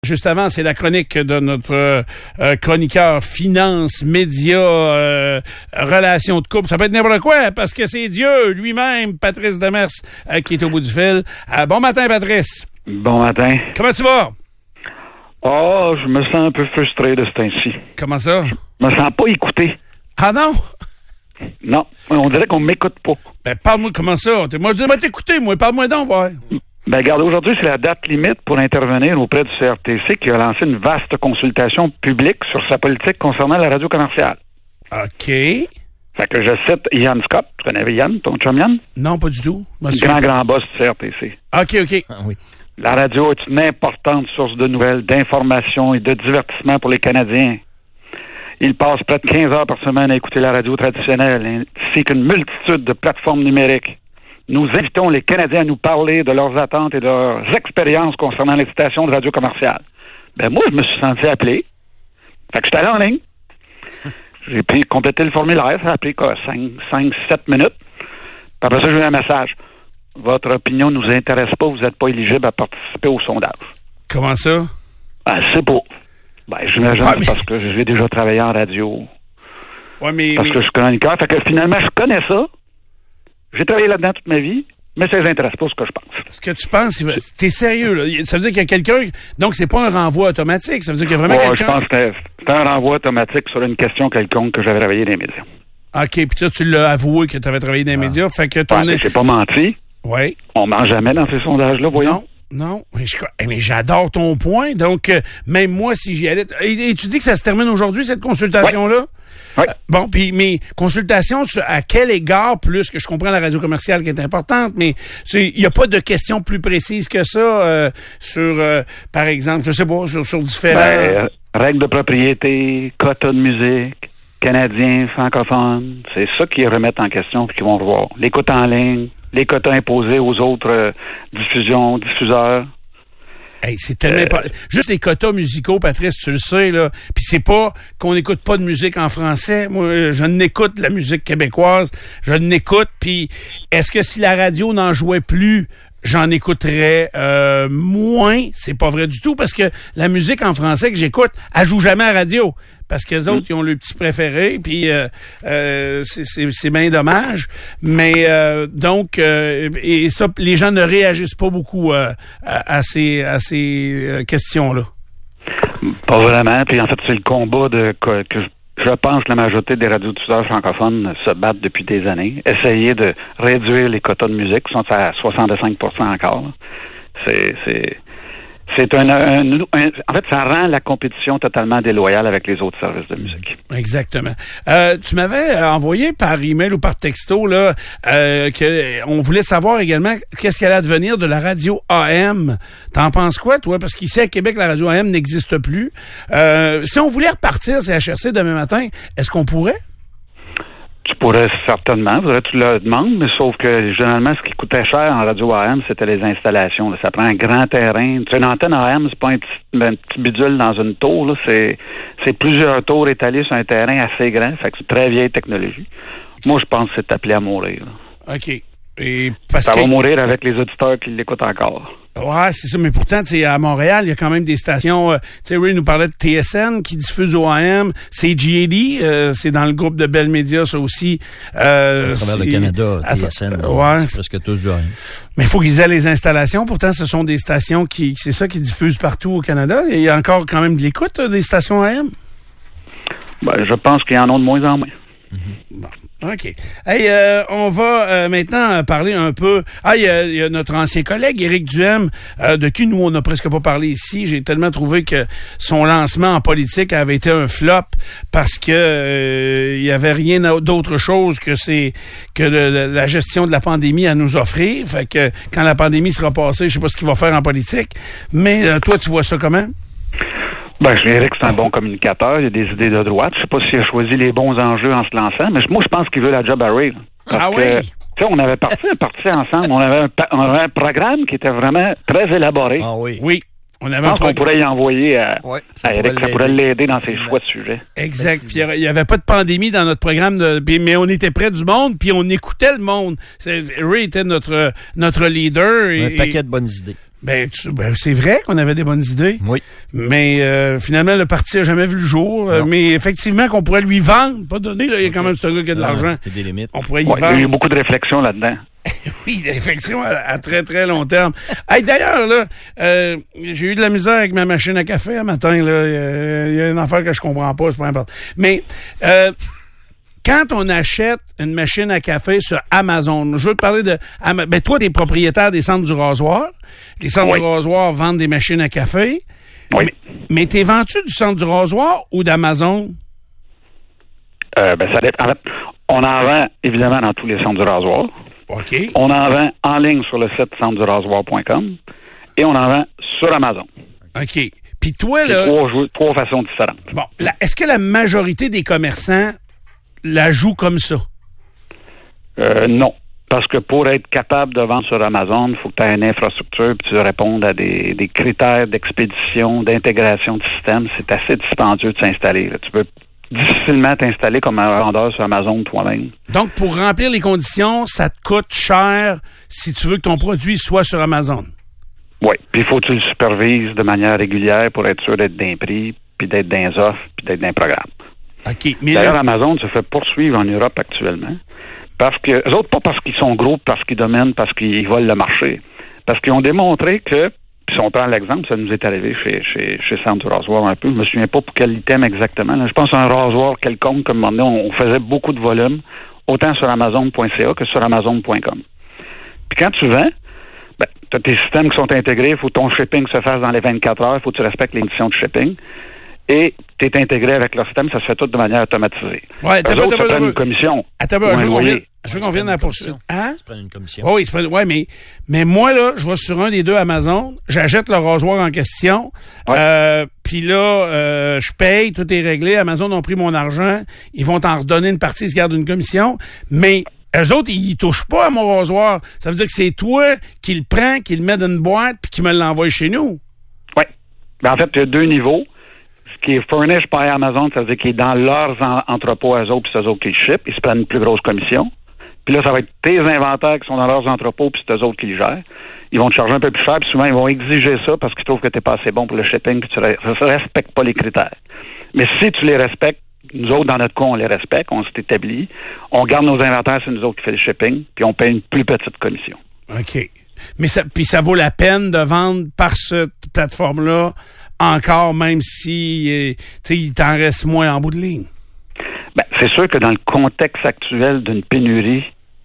Juste avant, c'est la chronique de notre chroniqueur finance, médias, relations de couple. Ça peut être n'importe quoi, parce que c'est Dieu lui-même, Patrice Demers, qui est au bout du fil. Bon matin, Patrice. Bon matin. Comment tu vas? Oh, je me sens un peu frustré de ce temps-ci. Comment ça? Je me sens pas écouté. Ah non? Non, on dirait qu'on m'écoute pas. Ben, parle-moi, comment ça? Moi, je dis, t'écouter, moi. Parle-moi donc, ouais. Ben, regarde, aujourd'hui, c'est la date limite pour intervenir auprès du CRTC qui a lancé une vaste consultation publique sur sa politique concernant la radio commerciale. OK. Fait que je cite Yann Scott. Tu connais Yann, ton chum Yann? Non, pas du tout. Grand boss du CRTC. OK. Ah, oui. La radio est une importante source de nouvelles, d'informations et de divertissement pour les Canadiens. Ils passent près de 15 heures par semaine à écouter la radio traditionnelle, ainsi qu'une multitude de plateformes numériques. Nous invitons les Canadiens à nous parler de leurs attentes et de leurs expériences concernant les stations de radio commerciale. Ben moi, je me suis senti appelé. Fait que j'étais allé en ligne. J'ai complété le formulaire. Ça a pris 5-7 minutes. Puis après ça, j'ai eu un message. Votre opinion ne nous intéresse pas. Vous n'êtes pas éligible à participer au sondage. Comment ça? Ben, c'est beau. Ben, j'imagine parce que j'ai déjà travaillé en radio. Ouais, mais... Parce que je suis chroniqueur. Fait que finalement, je connais ça. J'ai travaillé là-dedans toute ma vie, mais ça les intéresse pas ce que je pense. Ce que tu penses, t'es sérieux, là? Ça veut dire qu'il y a quelqu'un... Donc, c'est pas un renvoi automatique. Ça veut dire qu'il y a vraiment quelqu'un... Je pense que c'était un renvoi automatique sur une question quelconque que j'avais travaillé dans les médias. OK, puis toi, tu l'as avoué que tu avais travaillé dans les médias, fait que j'ai pas menti. Oui. On ment jamais dans ces sondages-là, voyons. Non. Mais j'adore ton point. Donc, même moi, si j'y allais... Et tu dis que ça se termine aujourd'hui, cette consultation-là? Oui. Bon, puis mes consultations à quel égard, plus que je comprends la radio commerciale qui est importante, mais il n'y a pas de questions plus précises que ça sur, par exemple, je sais pas, sur différents... règles de propriété, quotas de musique, canadiens, francophones, c'est ça qu'ils remettent en question et qu'ils vont revoir. L'écoute en ligne, les quotas imposés aux autres diffuseurs. Hey, c'est tellement juste les quotas musicaux, Patrice, tu le sais, là. Puis c'est pas qu'on n'écoute pas de musique en français. Moi, je n'écoute la musique québécoise. Je n'écoute. Puis est-ce que si la radio n'en jouait plus, j'en écouterais moins? C'est pas vrai du tout, parce que la musique en français que j'écoute, elle joue jamais à la radio. Parce que les autres, ils ont le petit préféré, puis c'est bien dommage. Mais donc, et ça, les gens ne réagissent pas beaucoup à ces questions-là. Pas vraiment. Puis en fait, c'est le combat que je pense que la majorité des radiodiffuseurs francophones se battent depuis des années. Essayer de réduire les quotas de musique, qui sont à 65% encore. En fait, ça rend la compétition totalement déloyale avec les autres services de musique. Exactement. Tu m'avais envoyé par email ou par texto là que on voulait savoir également qu'est-ce qu'elle allait advenir de la radio AM. T'en penses quoi, toi? Parce qu'ici à Québec, la radio AM n'existe plus. Si on voulait repartir CHRC demain matin, est-ce qu'on pourrait? Tu pourrais certainement, tu le demandes, mais sauf que généralement, ce qui coûtait cher en radio AM, c'était les installations. Là. Ça prend un grand terrain. Tu sais, une antenne AM, c'est pas un petit bidule dans une tour. Là. C'est plusieurs tours étalées sur un terrain assez grand. Fait que c'est une très vieille technologie. Moi, je pense que c'est appelé à mourir. Là. OK. Ça va mourir avec les auditeurs qui l'écoutent encore. Ouais, c'est ça. Mais pourtant, tu sais, à Montréal, il y a quand même des stations. Tu sais, Ray nous parlait de TSN qui diffuse au AM. C'est GAD, c'est dans le groupe de Bell Media, ça aussi. À travers le Canada, TSN. C'est presque tous du AM. Mais il faut qu'ils aient les installations. Pourtant, ce sont des stations qui diffusent partout au Canada. Il y a encore quand même de l'écoute des stations AM. Ben, je pense qu'il y en a de moins en moins. Bon. OK. Hey, on va maintenant parler un peu... il y a notre ancien collègue, Éric Duhem, de qui nous, on n'a presque pas parlé ici. J'ai tellement trouvé que son lancement en politique avait été un flop parce que il y avait rien d'autre chose que la gestion de la pandémie à nous offrir. Fait que quand la pandémie sera passée, je sais pas ce qu'il va faire en politique. Mais toi, tu vois ça comment? Ben, Éric, c'est un bon communicateur. Il a des idées de droite. Je sais pas s'il a choisi les bons enjeux en se lançant, mais moi, je pense qu'il veut la job à Ray. Oui? Tu sais, on avait parti ensemble. On avait un programme qui était vraiment très élaboré. Ah oui. Oui. Je pense qu'on pourrait y envoyer à Éric. Ça pourrait l'aider dans ses choix de sujets. Exact. Puis il n'y avait pas de pandémie dans notre programme, mais on était près du monde, puis on écoutait le monde. Ray était notre leader. Un paquet de bonnes idées. Ben, c'est vrai qu'on avait des bonnes idées. Oui. Mais finalement, le parti n'a jamais vu le jour. Mais effectivement, qu'on pourrait lui vendre, pas donner, là, il y a quand même ce gars qui a de l'argent. Il y a des limites. On pourrait y vendre. Il y a eu beaucoup de réflexions là-dedans. Oui, des réflexions à très, très long terme. Hey, d'ailleurs, là, j'ai eu de la misère avec ma machine à café un matin. Il y a une affaire que je comprends pas, c'est pas important. Mais quand on achète une machine à café sur Amazon, je veux te parler de... Ben, toi, t'es propriétaire des centres du rasoir. Les centres du rasoir vendent des machines à café. Oui. Mais t'es vendu du centre du rasoir ou d'Amazon? Ça dépend. On en vend, évidemment, dans tous les centres du rasoir. OK. On en vend en ligne sur le site centredurasoir.com et on en vend sur Amazon. OK. Puis toi, là... Trois façons différentes. Bon, est-ce que la majorité des commerçants la jouent comme ça? Non. Parce que pour être capable de vendre sur Amazon, il faut que tu aies une infrastructure et tu répondes à des critères d'expédition, d'intégration de système. C'est assez dispendieux de s'installer. Là. Tu peux difficilement t'installer comme un vendeur sur Amazon toi-même. Donc, pour remplir les conditions, ça te coûte cher si tu veux que ton produit soit sur Amazon. Oui. Puis il faut que tu le supervises de manière régulière pour être sûr d'être dans les prix, puis d'être dans les offres, puis d'être dans les programmes. OK. Mais d'ailleurs, Amazon se fait poursuivre en Europe actuellement. Parce que, eux autres, pas parce qu'ils sont gros, parce qu'ils dominent, parce qu'ils volent le marché. Parce qu'ils ont démontré que, puis si on prend l'exemple, ça nous est arrivé chez Centre du Rasoir un peu, je me souviens pas pour quel item exactement. Là, je pense à un rasoir quelconque, comme on faisait beaucoup de volume, autant sur Amazon.ca que sur Amazon.com. Puis quand tu vends, tu as tes systèmes qui sont intégrés, il faut que ton shipping se fasse dans les 24 heures, il faut que tu respectes les conditions de shipping. Et tu es intégré avec leur système, ça se fait tout de manière automatisée. Oui, t'as une commission. Je veux qu'on vienne à la poursuite. Hein? Tu prends une commission. Oui, mais moi, là, je vais sur un des deux Amazon, j'achète le rasoir en question, puis là, je paye, tout est réglé, Amazon ont pris mon argent, ils vont t'en redonner une partie, ils se gardent une commission, mais eux autres, ils touchent pas à mon rasoir. Ça veut dire que c'est toi qui le prends, qui le met dans une boîte, puis qui me l'envoie chez nous. Oui. En fait, il y a deux niveaux. Ce qui est furnished by Amazon, ça veut dire qu'il est dans leurs entrepôts à eux autres, puis c'est eux autres qui le shippent. Ils se prennent une plus grosse commission. Puis là, ça va être tes inventaires qui sont dans leurs entrepôts, puis c'est eux autres qui les gèrent. Ils vont te charger un peu plus cher, puis souvent, ils vont exiger ça parce qu'ils trouvent que tu n'es pas assez bon pour le shipping, puis tu ne respectes pas les critères. Mais si tu les respectes, nous autres, dans notre cas, on les respecte, on s'est établi, on garde nos inventaires, c'est nous autres qui fait le shipping, puis on paye une plus petite commission. OK. Mais ça vaut la peine de vendre par cette plateforme-là encore, même si il t'en reste moins en bout de ligne? C'est sûr que dans le contexte actuel d'une pénurie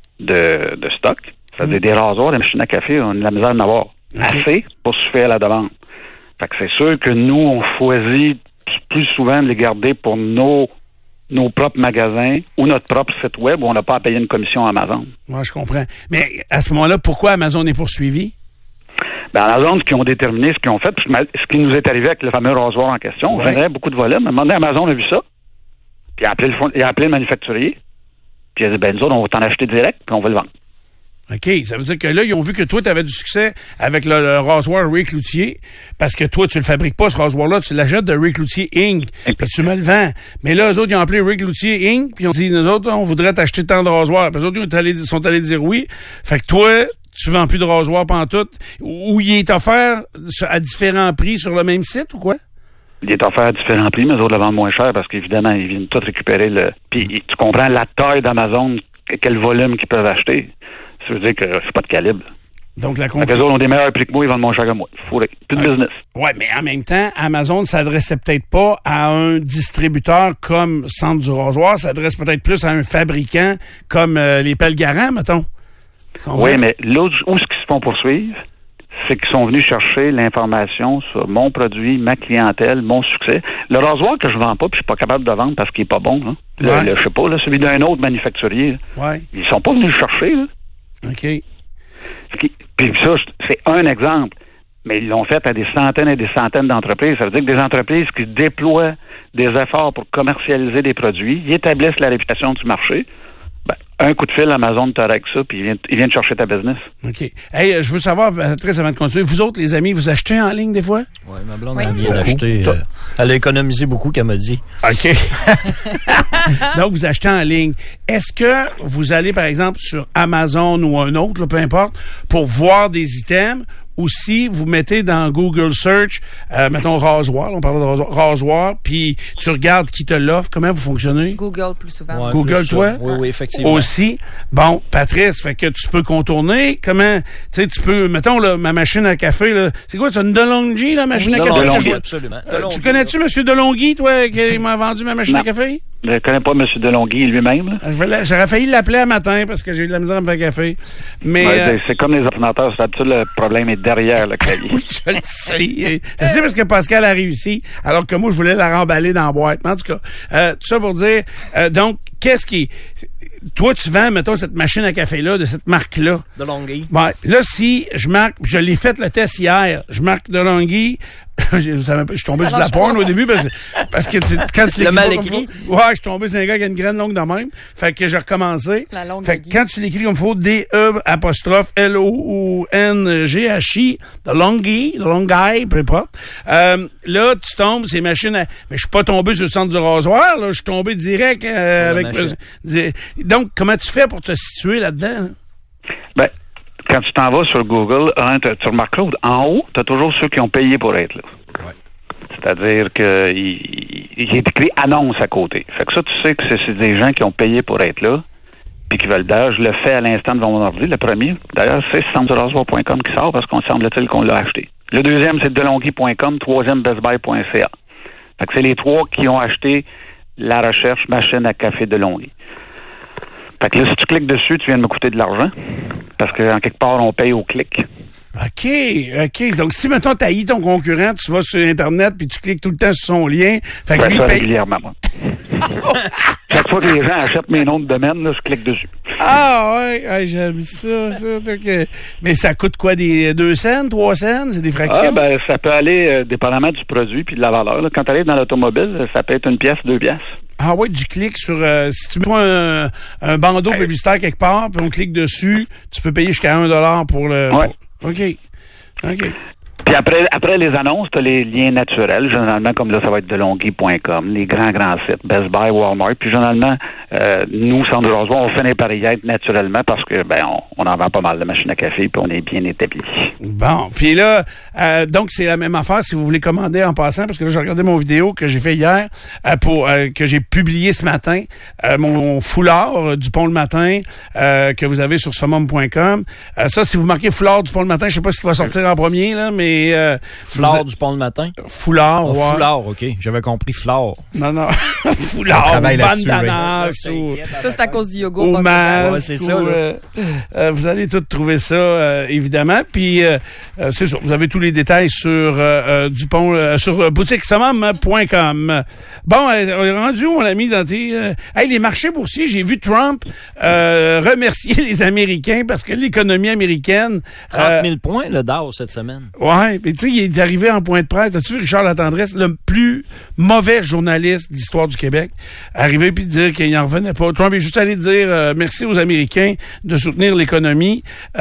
de stock, c'est-à-dire des rasoirs, des machines à café, on a de la misère d'en avoir assez pour suffire à la demande. Fait que c'est sûr que nous, on choisit plus souvent de les garder pour nos propres magasins ou notre propre site web où on n'a pas à payer une commission à Amazon. Moi, je comprends. Mais à ce moment-là, pourquoi Amazon est poursuivi? Amazon, ce qu'ils ont déterminé, ce qu'ils ont fait, ce qui nous est arrivé avec le fameux rasoir en question, on vendait beaucoup de volume. À un moment donné, Amazon a vu ça, puis il a appelé le manufacturier, puis il a dit, nous autres, on va t'en acheter direct, puis on va le vendre. OK, ça veut dire que là, ils ont vu que toi, tu avais du succès avec le rasoir Ray Cloutier, parce que toi, tu le fabriques pas, ce rasoir-là, tu l'achètes de Ray Cloutier Inc., puis tu me le vends. Mais là, eux autres, ils ont appelé Ray Cloutier Inc., puis ils ont dit, nous autres, on voudrait t'acheter tant de rasoirs. Puis eux autres, ils sont allés dire oui. Fait que toi, tu vends plus de rasoir pantoute, ou il est offert à différents prix sur le même site, ou quoi? Il est offert à différents prix, mais eux autres le vendent moins cher, parce qu'évidemment, ils viennent tout récupérer Puis tu comprends la taille d'Amazon, quel volume qu'ils peuvent acheter. Ça veut dire que c'est pas de calibre. Donc, la les autres ont des meilleurs prix que moi, ils vendent moins cher que moi. Plus de business. Oui, mais en même temps, Amazon ne s'adressait peut-être pas à un distributeur comme Centre du Rasoir, ça s'adresse peut-être plus à un fabricant comme les Pelles Garant, mettons. Oui, mais là où ce qu'ils se font poursuivre, c'est qu'ils sont venus chercher l'information sur mon produit, ma clientèle, mon succès. Le rasoir que je vends pas, puis je suis pas capable de vendre parce qu'il est pas bon, là. Je sais pas, là, celui d'un autre manufacturier. Ouais. Ils sont pas venus le chercher, là. OK. Puis ça, c'est un exemple. Mais ils l'ont fait à des centaines et des centaines d'entreprises. Ça veut dire que des entreprises qui déploient des efforts pour commercialiser des produits, ils établissent la réputation du marché. Un coup de fil, Amazon te règle ça, puis il vient te chercher ta business. OK. Hey, je veux savoir, très avant de continuer, vous autres, les amis, vous achetez en ligne des fois? Oui, ma blonde, elle vient d'acheter. Elle a économisé beaucoup, qu'elle m'a dit. OK. Donc, vous achetez en ligne. Est-ce que vous allez, par exemple, sur Amazon ou un autre, là, peu importe, pour voir des items, aussi, vous mettez dans Google Search, mettons rasoir, on parle de rasoir, puis tu regardes qui te l'offre, comment vous fonctionnez? Google plus souvent. Ouais, Google, plus toi? Oui, effectivement. Aussi. Bon, Patrice, fait que tu peux contourner. Comment, tu sais, tu peux, mettons, là, ma machine à café, là, c'est quoi, c'est une DeLonghi, la machine à café? DeLonghi, absolument. Tu connais-tu M. DeLonghi, toi, qui m'a vendu ma machine à café? Je ne connais pas M. DeLonghi lui-même. J'aurais failli l'appeler un matin parce que j'ai eu de la misère à me faire café. Mais c'est comme les ordinateurs, c'est tout le problème est derrière le clavier. Oui, je le sais. Je sais parce que Pascal a réussi, alors que moi, je voulais la remballer dans la boîte. Mais en tout cas, tout ça pour dire, donc, qu'est-ce qui... Toi, tu vends, mettons, cette machine à café-là, de cette marque-là. DeLonghi. Ouais. Là, si je marque, je l'ai fait le test hier, je marque DeLonghi, je suis tombé sur de la porn au début parce que quand tu l'écris. Le mal écrit. Ouais, je suis tombé sur un gars qui a une graine longue de même. Fait que j'ai recommencé. La longue fait que quand tu l'écris, il me faut D-E apostrophe L-O-N-G-H-I, DeLonghi, peu importe. Là, tu tombes, ces machines mais je suis pas tombé sur le centre du rasoir, là, je suis tombé direct avec. Donc, comment tu fais pour te situer là-dedans? Ben, quand tu t'en vas sur Google, tu remarques là, en haut, tu as toujours ceux qui ont payé pour être là. Ouais. C'est-à-dire qu'il est écrit annonce à côté. Fait que ça, tu sais que c'est des gens qui ont payé pour être là, puis qui veulent d'ailleurs, je le fais à l'instant devant mon ordi, le premier. D'ailleurs, c'est centredurasoir.com qui sort parce qu'on semble-t-il qu'on l'a acheté. Le deuxième, c'est delonghi.com, troisième, bestbuy.ca. Fait que c'est les trois qui ont acheté la recherche machine à café DeLonghi. Fait que là, si tu cliques dessus, tu viens de me coûter de l'argent. Parce qu'en quelque part, on paye au clic. OK. Donc, si, mettons, t'haïs ton concurrent, tu vas sur Internet puis tu cliques tout le temps sur son lien. Fait que lui, ça paye régulièrement, moi. Chaque fois que les gens achètent mes noms de domaine, là, je clique dessus. Ah, ouais, j'aime ça. Okay. Mais ça coûte quoi, des 2 cents, 3 cents? C'est des fractions? Ben, ça peut aller dépendamment du produit puis de la valeur. Là. Quand tu arrives dans l'automobile, ça peut être 1 pièce, 2 pièces. Ah ouais, du clic sur... si tu mets un bandeau publicitaire quelque part, puis on clique dessus, tu peux payer jusqu'à $1 pour le... Ouais. OK. Puis après les annonces, tu as les liens naturels. Généralement, comme là, ça va être delonghi.com, les grands sites, Best Buy, Walmart. Puis généralement, nous, Centre du Rasoir, on finit par y être naturellement parce que on en vend pas mal de machines à café puis on est bien établi. Bon, puis là, donc c'est la même affaire si vous voulez commander en passant, parce que là, j'ai regardé mon vidéo que j'ai fait hier, que j'ai publié ce matin, mon foulard du Pont le Matin, que vous avez sur summum.com. Ça, si vous marquez foulard du Pont le Matin, je sais pas ce qui va sortir en premier, là, mais Flore du Pont le Matin? Foulard, ouais. Foulard, OK. J'avais compris flore. Non. Foulard, bandana, ça, c'est à cause du yoga. Au masque, ouais, c'est ça. vous allez tout trouver ça, évidemment. Puis, c'est ça. Vous avez tous les détails sur sur boutiquesummum.com. Bon, on est rendu où, mon ami, dans tes... les marchés boursiers, j'ai vu Trump remercier les Américains parce que l'économie américaine... 30 000 points, le Dow, cette semaine. Ouais, mais tu sais, il est arrivé en point de presse. As-tu vu Richard Latendresse, le plus mauvais journaliste d'histoire du Québec, arriver puis dire qu'il n'en revenait pas. Trump est juste allé dire merci aux Américains de soutenir l'économie.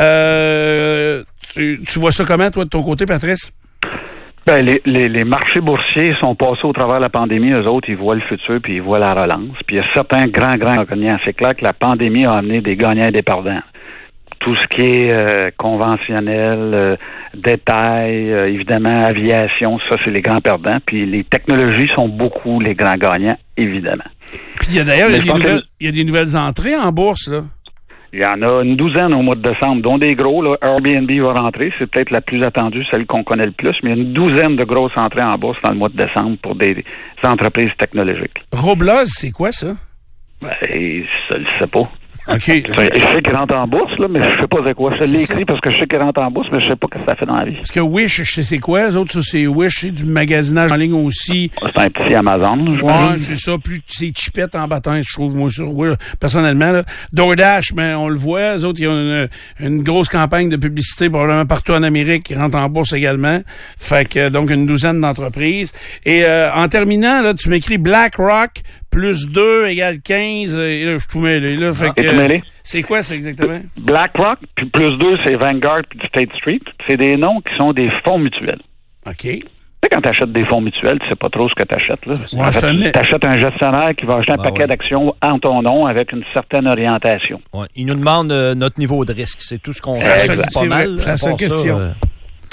Tu vois ça comment, toi, de ton côté, Patrice? Ben, les marchés boursiers sont passés au travers de la pandémie. Eux autres, ils voient le futur puis ils voient la relance. Puis il y a certains grands gagnants. C'est clair que la pandémie a amené des gagnants et des perdants. Tout ce qui est conventionnel, détail, évidemment, aviation, ça, c'est les grands perdants. Puis les technologies sont beaucoup les grands gagnants, évidemment. Puis il y a d'ailleurs il y a des nouvelles entrées en bourse, là. Il y en a une douzaine au mois de décembre, dont des gros. Là, Airbnb va rentrer. C'est peut-être la plus attendue, celle qu'on connaît le plus. Mais il y a une douzaine de grosses entrées en bourse dans le mois de décembre pour des entreprises technologiques. Robloz, c'est quoi, ça? Ben, je le sais pas. OK. Je sais qu'il rentre en bourse, là, mais je sais pas c'est quoi. Je l'ai écrit parce que je sais qu'il rentre en bourse, mais je sais pas ce que ça fait dans la vie. Parce que Wish, je sais c'est quoi. Les autres, ça, c'est Wish, c'est du magasinage en ligne aussi. C'est un petit Amazon, ouais, c'est ça. Plus c'est chipette en baptême, je trouve, moi, sur Wish, personnellement, là. DoorDash, mais on le voit. Les autres, ils ont une grosse campagne de publicité, probablement partout en Amérique, qui rentre en bourse également. Fait que, donc, une douzaine d'entreprises. Et, en terminant, là, tu m'écris BlackRock, plus 2 égale 15. Et là, je suis tout mêlé, là. Fait que, c'est quoi, ça, exactement? BlackRock, puis plus 2, c'est Vanguard puis State Street. C'est des noms qui sont des fonds mutuels. OK. Tu sais, quand tu achètes des fonds mutuels, tu sais pas trop ce que tu achètes, là. Ouais, tu achètes un gestionnaire qui va acheter un paquet d'actions en ton nom avec une certaine orientation. Ouais. Il nous demande notre niveau de risque. C'est tout ce qu'on fait. C'est pas mal. C'est la seule question.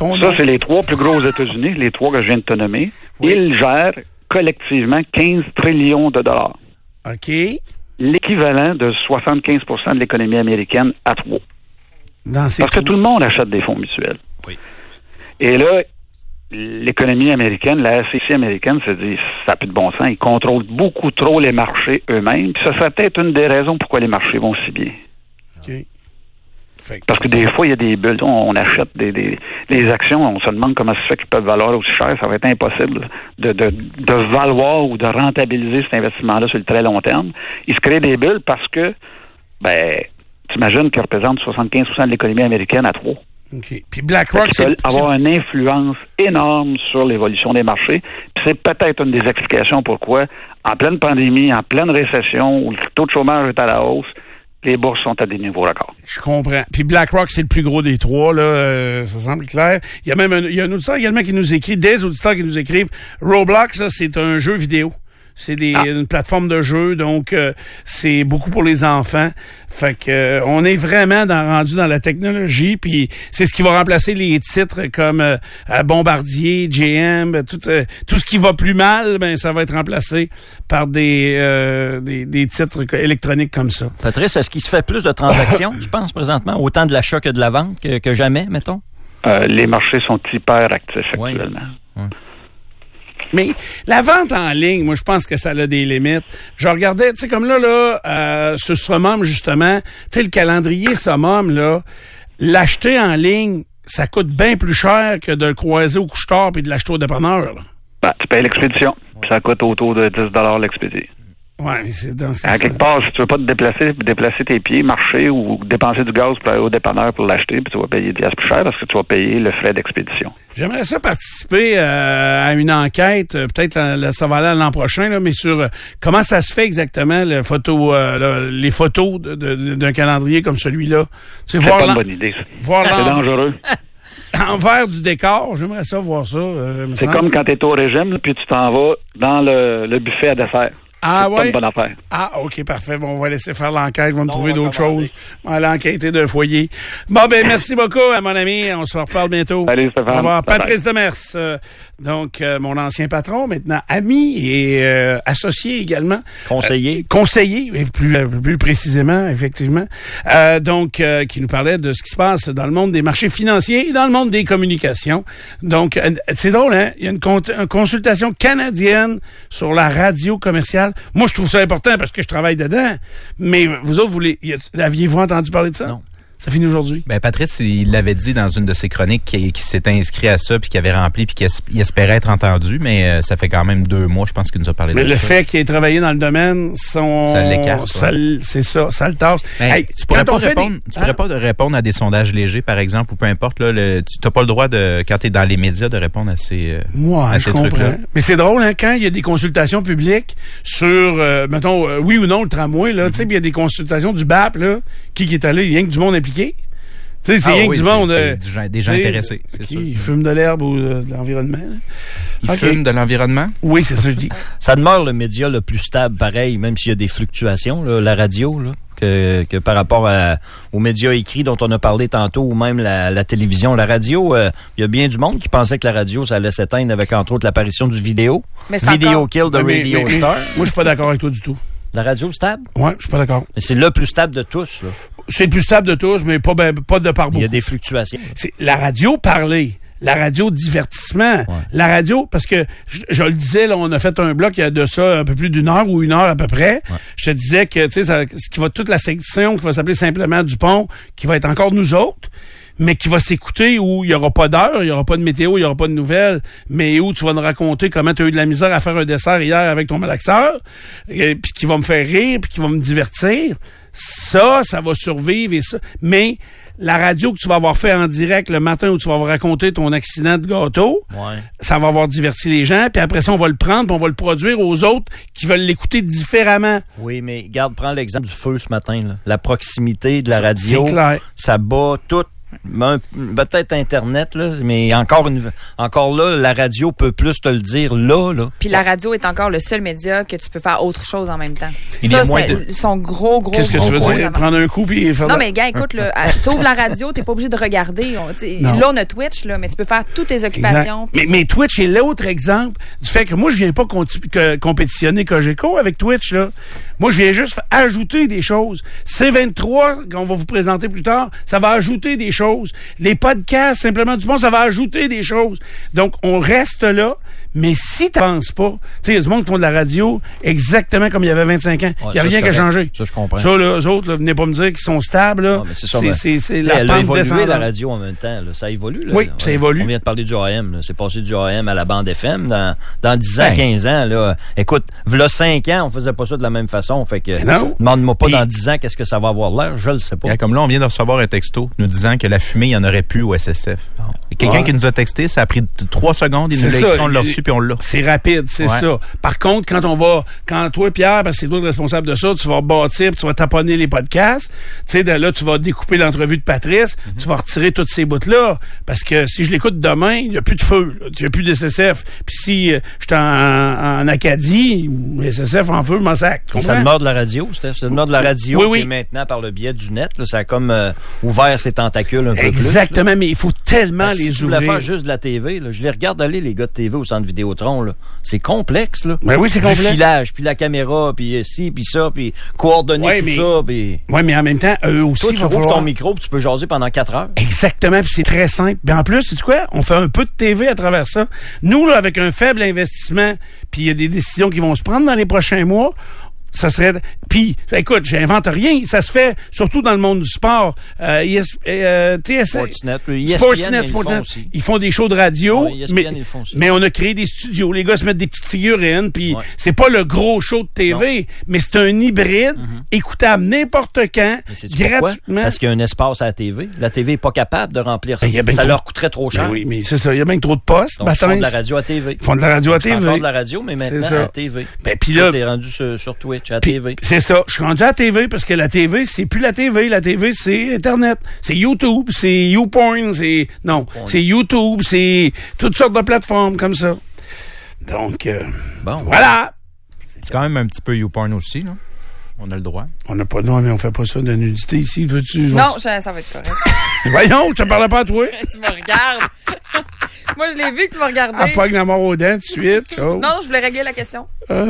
Ça, c'est les 3 plus gros aux États-Unis, les 3 que je viens de te nommer. Oui. Ils gèrent collectivement 15 trillions de dollars. OK. L'équivalent de 75% de l'économie américaine à 3. Parce que tout le monde achète des fonds mutuels. Oui. Et là, l'économie américaine, la SEC américaine se dit, ça n'a plus de bon sens, ils contrôlent beaucoup trop les marchés eux-mêmes. Puis ça serait peut-être une des raisons pourquoi les marchés vont si bien. OK. Parce que des fois, il y a des bulles. On achète des actions, on se demande comment ça se fait qu'ils peuvent valoir aussi cher. Ça va être impossible de valoir ou de rentabiliser cet investissement-là sur le très long terme. Il se crée des bulles parce que, t'imagines qu'ils représentent 75% de l'économie américaine à 3. OK. Puis BlackRock, ils veulent avoir une influence énorme sur l'évolution des marchés. Puis c'est peut-être une des explications pourquoi, en pleine pandémie, en pleine récession, où le taux de chômage est à la hausse, les bourses sont à des niveaux records. Je comprends. Puis BlackRock, c'est le plus gros des 3, là. Ça semble clair. Il y a même un auditeur également qui nous écrit, des auditeurs qui nous écrivent, Roblox, ça, c'est un jeu vidéo. C'est une plateforme de jeu, donc c'est beaucoup pour les enfants. Fait que on est vraiment rendu dans la technologie, puis c'est ce qui va remplacer les titres comme Bombardier, GM, tout ce qui va plus mal, ça va être remplacé par des titres électroniques comme ça. Patrice, est-ce qu'il se fait plus de transactions, tu penses, présentement, autant de l'achat que de la vente que jamais, mettons? Les marchés sont hyper actifs actuellement. Oui. Mais la vente en ligne, moi, je pense que ça a des limites. Je regardais, tu sais, comme là, sur Summum, justement, tu sais, le calendrier Summum, là, l'acheter en ligne, ça coûte bien plus cher que de le croiser au couche-tard puis de l'acheter au dépanneur, là. Tu payes l'expédition, puis ça coûte autour de 10 $ l'expédier. Oui, c'est quelque part, si tu veux pas te déplacer tes pieds, marcher ou dépenser du gaz pour aller au dépanneur pour l'acheter, puis tu vas payer 10$ plus cher parce que tu vas payer le frais d'expédition. J'aimerais ça participer à une enquête, peut-être ça va aller l'an prochain, là, mais sur comment ça se fait exactement les photos d'un calendrier comme celui-là. C'est pas une bonne idée. C'est dangereux. L'envers du décor, j'aimerais ça voir ça. C'est comme quand tu es au régime, puis tu t'en vas dans le buffet à dessert. Ah ouais? C'est pas une bonne affaire. Ah, OK, parfait. Bon, on va laisser faire l'enquête. Ils vont me trouver d'autres choses. On va aller enquêter d'un foyer. Bon, merci beaucoup, mon ami. On se reparle bientôt. Salut, Stéphane. Au revoir. Patrice Demers, donc mon ancien patron, maintenant ami et associé également. Conseiller. Conseiller, plus précisément, effectivement. Qui nous parlait de ce qui se passe dans le monde des marchés financiers et dans le monde des communications. Donc, c'est drôle, hein? Il y a une consultation canadienne sur la radio commerciale. Moi, je trouve ça important parce que je travaille dedans. Mais vous autres, aviez-vous entendu parler de ça? Non. Ça finit aujourd'hui. Patrice, il l'avait dit dans une de ses chroniques qui s'était inscrit à ça puis qui avait rempli puis qu'il espérait être entendu, mais ça fait quand même 2 mois, je pense qu'il nous a parlé de ça. Mais le fait qu'il ait travaillé dans le domaine, ça l'écarte. C'est ça, ça le tasse. Hey, tu pourrais pas répondre à des sondages légers, par exemple, ou peu importe. Là, tu n'as pas le droit, quand tu es dans les médias, de répondre à ces trucs-là. Mais c'est drôle, hein, quand il y a des consultations publiques sur, mettons, oui ou non, le tramway, là, tu sais, puis il y a des consultations du BAP, là, qui est allé, rien que du monde impliqué. Tu sais, c'est rien que du monde. Des gens intéressés, c'est sûr. Ils fument de l'herbe ou de l'environnement. Ils fument de l'environnement? Oui, c'est ça que je dis. Ça demeure le média le plus stable, pareil, même s'il y a des fluctuations, là, la radio, là, que par rapport aux médias écrits dont on a parlé tantôt, ou même la télévision. La radio, il y a bien du monde qui pensait que la radio, ça allait s'éteindre avec, entre autres, l'apparition du vidéo. Video Kill de Radio Star. Moi, je suis pas d'accord avec toi du tout. La radio stable? Ouais, je suis pas d'accord. Mais c'est le plus stable de tous, là. C'est le plus stable de tous, mais pas de par beaucoup. Il y a des fluctuations. C'est la radio parlée. La radio divertissement. Ouais. La radio, parce que je le disais, là, on a fait un bloc il y a de ça un peu plus d'1 heure ou 1 heure à peu près. Ouais. Je te disais que, tu sais, ce qui va toute la section qui va s'appeler simplement Dupont, qui va être encore nous autres, mais qui va s'écouter où il y aura pas d'heure, il y aura pas de météo, il y aura pas de nouvelles, mais où tu vas nous raconter comment tu as eu de la misère à faire un dessert hier avec ton malaxeur, puis qui va me faire rire, puis qui va me divertir. Ça va survivre et ça. Mais la radio que tu vas avoir fait en direct le matin où tu vas avoir raconté ton accident de gâteau, ça va avoir diverti les gens, puis après ça, on va le prendre, puis on va le produire aux autres qui veulent l'écouter différemment. Oui, mais regarde, prends l'exemple du feu ce matin, là. La proximité de la radio, ça bat Peut-être Internet, là, mais encore là, la radio peut plus te le dire là. Puis la radio est encore le seul média que tu peux faire autre chose en même temps. Il y a moins son gros Qu'est-ce que tu veux dire? Prendre un coup puis faire... Non, mais gars, écoute, t'ouvres la radio, t'es pas obligé de regarder. Là, on a Twitch, là, mais tu peux faire toutes tes occupations. Mais Twitch est l'autre exemple du fait que moi, je viens pas compétitionner Cogeco avec Twitch, là. Moi, je viens juste ajouter des choses. C23, qu'on va vous présenter plus tard, ça va ajouter des choses. Les podcasts, simplement du bon, ça va ajouter des choses. Donc, on reste là, mais si tu n'avances pas, tu sais, il y a du monde qui font de la radio exactement comme il y avait 25 ans. Il n'y a rien qui a changé. Ça, je comprends. Ça, là, eux autres, là, venez pas me dire qu'ils sont stables, là. Non, c'est la pente pente évolué, descendante. la radio en même temps. Là. Ça évolue. Là. Oui, ça évolue. On vient de parler du AM. Là. C'est passé du AM à la bande FM dans 10 ans, 15 ans. Là. Écoute, v'là 5 ans, on faisait pas ça de la même façon. Fait que demande-moi pas dans 10 ans qu'est-ce que ça va avoir l'air. Je le sais pas. Comme là, on vient de recevoir un texto nous disant que la fumée, il n'y en aurait plus au SSF. Quelqu'un qui nous a texté, ça a pris 3 secondes, il nous l'a écrit, on l'a reçu, puis on l'a. C'est rapide, c'est ça. Par contre, quand toi, Pierre, parce que c'est toi le responsable de ça, tu vas bâtir, puis tu vas taponner les podcasts, tu sais, là, tu vas découper l'entrevue de Patrice, tu vas retirer toutes ces bouts-là, parce que si je l'écoute demain, il n'y a plus de feu, il n'y a plus de SSF. Puis si je suis en Acadie, SSF en feu, m'en sac. Ça demeure de la radio, Steph. Ça demeure de la radio qui est maintenant, par le biais du net, là, ça a comme ouvert ses tentacules un peu plus. Exactement, mais il faut tellement les ouvrir. Si tu voulais faire juste de la TV, là, je les regarde aller, les gars de TV au centre Vidéotron, là. C'est complexe, là. Ben oui, c'est complexe. Du filage, puis la caméra, puis ci, puis ça, puis coordonner ça, puis... Oui, mais en même temps, eux aussi, toi, tu ouvres ton micro, puis tu peux jaser pendant 4 heures. Exactement, puis c'est très simple. Ben en plus, sais-tu quoi? On fait un peu de TV à travers ça. Nous, là, avec un faible investissement, puis il y a des décisions qui vont se prendre dans les prochains mois, ça serait... Puis, écoute, j'invente rien. Ça se fait surtout dans le monde du sport. TSN, Sportsnet, ils font des shows de radio, mais on a créé des studios. Les gars se mettent des petites figurines, puis c'est pas le gros show de TV, mais c'est un hybride écoutable n'importe quand, gratuitement. Parce qu'il y a un espace à la TV. La TV est pas capable de remplir ça. Ça leur coûterait trop cher. Oui, mais c'est ça. Il y a bien trop de postes. Donc, ils font de la radio à TV. Ils font de la radio à TV. Ils font de la radio, mais maintenant à la TV. Ben, puis là, t'es rendu sur Twitch. À la TV. C'est ça. Je suis rendu à la TV parce que la TV, c'est plus la TV. La TV, c'est Internet. C'est YouTube, c'est YouPorn, c'est YouTube, c'est toutes sortes de plateformes comme ça. Donc, voilà. C'est quand même un petit peu YouPorn aussi, là. On a le droit. On n'a pas le droit, mais on fait pas ça de nudité ici. Veux-tu? Non, ça va être correct. Voyons, je te parlais pas à toi. Tu me regardes. Moi, je l'ai vu que tu m'as regardé. Ah, pogne la mort aux dents tout de suite. Oh. Non, je voulais régler la question.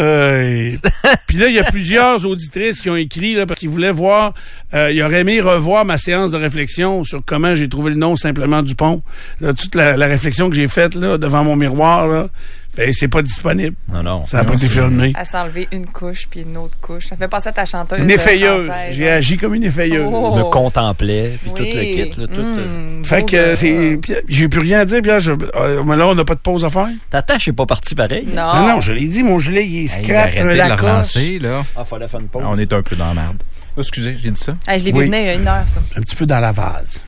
Puis là, il y a plusieurs auditrices qui ont écrit là, parce qu'ils voulaient voir, ils auraient aimé revoir ma séance de réflexion sur comment j'ai trouvé le nom simplement Dupont. Là, toute la réflexion que j'ai faite là devant mon miroir, là, ben, c'est pas disponible. Non. Ça n'a pas été filmé. Elle s'est enlevée une couche puis une autre couche. Ça fait passer à ta chanteuse. Une effeilleuse. J'ai agi comme une effeilleuse. Je contemplais, puis tout le kit. Là, fait que j'ai plus rien à dire, Pierre. Mais là, on n'a pas de pause à faire. Ta tâche n'est pas partie pareil. Non, je l'ai dit, mon gilet, il est scrap, la cosse. Fallait faire une pause. On est un peu dans la merde. Excusez, j'ai dit ça. Je l'ai vu venir il y a 1 heure, ça. Un petit peu dans la vase.